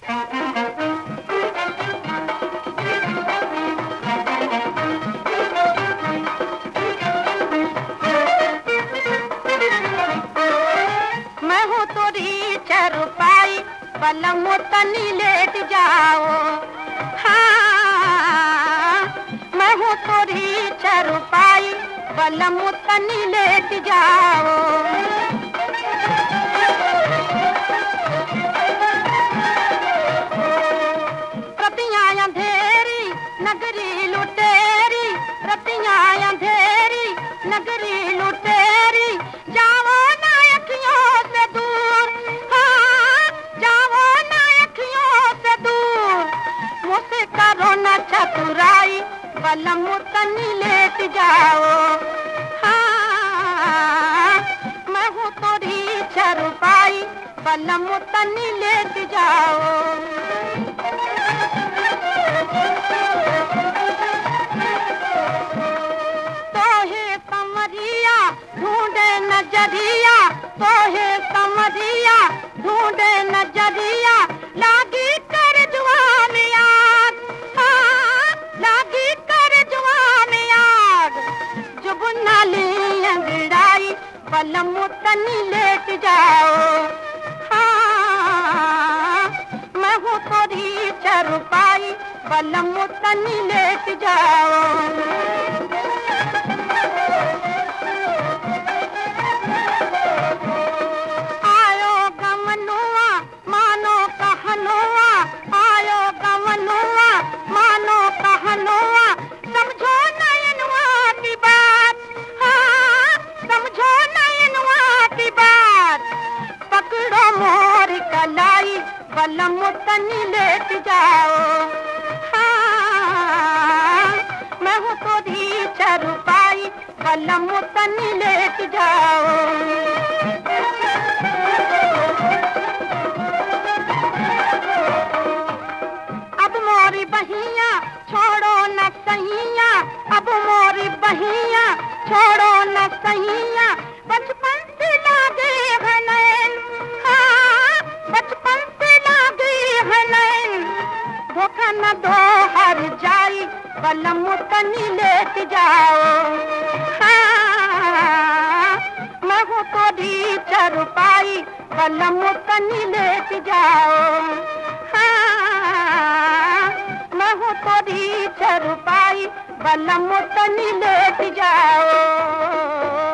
मैं हूँ तोरी चरुपाई बलम तनी लेट जाओ। हाँ, मैं हूँ तोरी चरुपाई बलम तनी लेट जाओ। रतियां अंधेरी नगरी लुटेरी, रतियां अंधेरी नगरी लुटेरी, जाओ ना अखियों से दूर। हाँ, जाओ ना अखियों से दूर, मुझसे करो न चतुराई बलम तनी लेट जाओ। हाँ, मैं हूँ तोरी चरुपाई बलम तनी लेट जाओ। तोहे समरिया ढूंढे नजरिया, तोहे समरिया ढूंढे नजरिया, लागी कर जवान आग। हाँ, लागी कर जवान आग, जुब नाली अंगड़ाई बलम तनी लेट जाओ। हाँ, मैं हूँ तोरी चरुपाई बलम तनी लेट जाओ। आयो गमनुआ मानो कहनुआ, आयो गमनुआ मानो कहनुआ, समझो नयनुआ की बात। हाँ, समझो नयनुआ की बात, पकड़ो मोर कलाई बलम तनी लेट जाओ। हाँ, मैं हूँ तोरी चरुपाई बलम तनी लेट जाओ। अब मोरी बहिया छोड़ो न सहिया, अब मोरी बहिया छोड़ो न सहिया, बचपन से लागे है नैन। हाँ, बचपन से लागे है नैन, धोखा न दो हर जाई बलम तनी लेट जाओ। हाँ, मैं हूँ तोरी चरुपाई बलम तनी लेट जाओ। हाँ, मैं हूँ तोरी चरुपाई बलम तनी लेट जाओ।